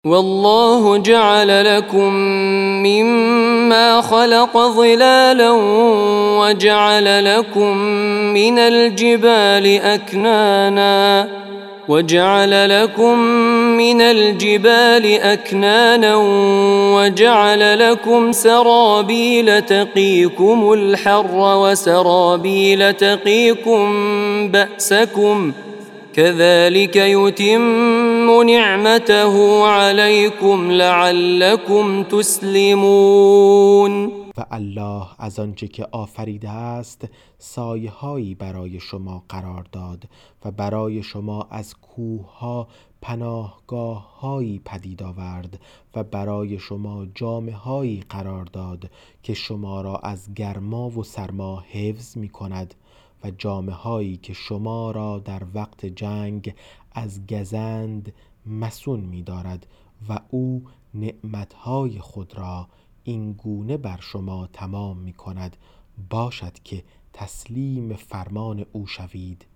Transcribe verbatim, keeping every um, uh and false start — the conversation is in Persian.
والله جعل لكم مما خلق ظلالا وجعل لكم من الجبال أكنانا وجعل لكم من الجبال أكنانا وجعل لكم سرابيل تقيكم الحر وسرابيل تقيكم بأسكم كذلك يتم نعمته عليكم لعلكم تسلمون. و الله از آنچه که آفریده است سایه هایی برای شما قرار داد و برای شما از کوه ها پناهگاه هایی پدید آورد و برای شما جامه هایی قرار داد که شما را از گرما و سرما حفظ می کند و جامه هایی که شما را در وقت جنگ از گزند مسون می دارد و او نعمتهای خود را این گونه بر شما تمام می کند. باشد که تسلیم فرمان او شوید